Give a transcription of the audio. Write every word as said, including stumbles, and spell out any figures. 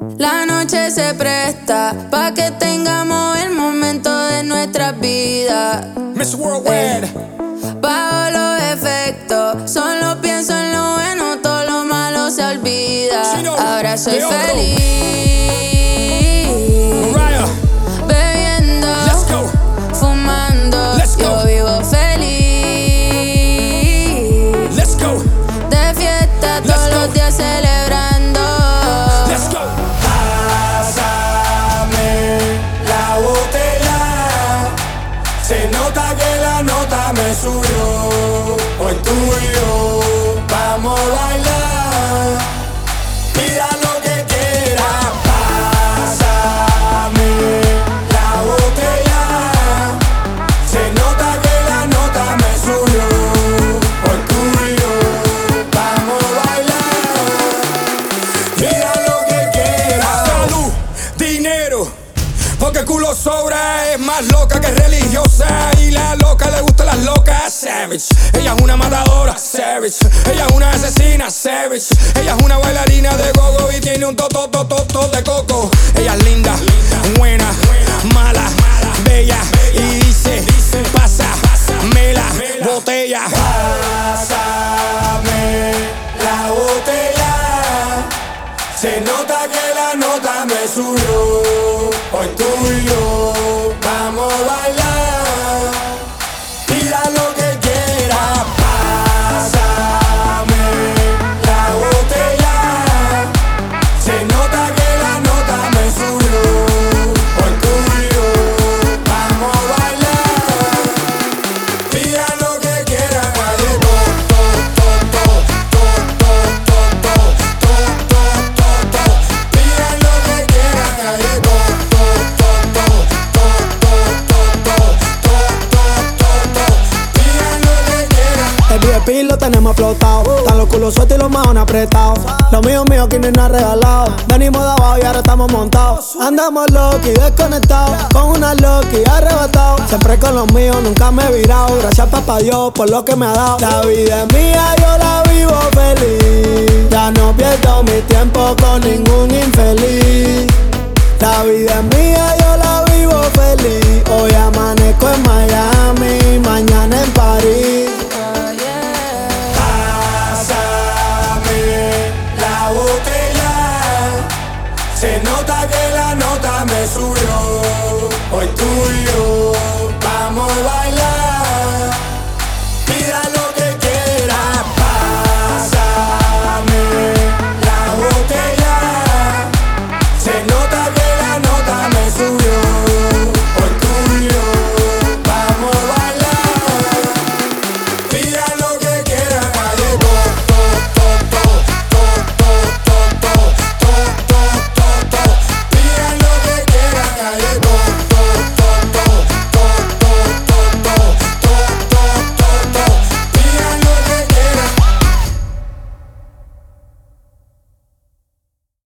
La noche se presta pa' que tengamos el momento de nuestras vidas. mister Worldwide. Bajo los efectos, solo pienso en lo bueno, todo lo malo se olvida. Ahora soy feliz, bebiendo, fumando, yo vivo feliz. Let's go. De fiesta todos los días celebrando. Let's go. Pásame la botella. Se nota que la nota me subió. Hoy tú y yo vamos a bailar. Pida lo que quiera. Pásame la botella. Se nota que la nota me subió. Hoy tú y yo vamos a bailar. Pida lo que quiera. Salud, dinero, porque el culo sobra. Es más loca que religiosa. Y la loca le gustan las locas. Savage, ella es una matadora. Savage, ella es una asesina. Savage, ella es una bailarina de gogo y tiene un toto toto toto de coco. Ella es linda, buena, mala, bella y dice, pasa, mela, botella. Pásame la botella. Se nota que la nota me subió. Hoy tú y yo vamos a bailar. Pida lo que quiera. Pásame la botella. Se nota que la nota me subió. Hoy tú y yo vamos a bailar. Pida lo que quiera. Calle to, to, to, to, to, to, to, to, to, to, to, to. Pida lo que quiera. Calle to, to, to, to, to, to, to, to, to, to, to, to. Pida lo que quiera. El V I P lo tenemos explotado. Están los culos sueltos y los maones apretados. Lo mío mío que no ha regalado. Venimos de abajo y ahora estamos montados. Andamos loki, desconectados. Con una loki arrebatado. Siempre con los míos, nunca me he virado. Gracias papá Dios por lo que me ha dado. La vida es mía, yo la vivo feliz. Ya no pierdo mi tiempo con ningún infeliz. La vida es mía, yo la vivo feliz. Hoy amanezco en Miami, mañana en París. Pásame la botella. Se nota que la nota me subió. Hoy tú y yo vamos a bailar.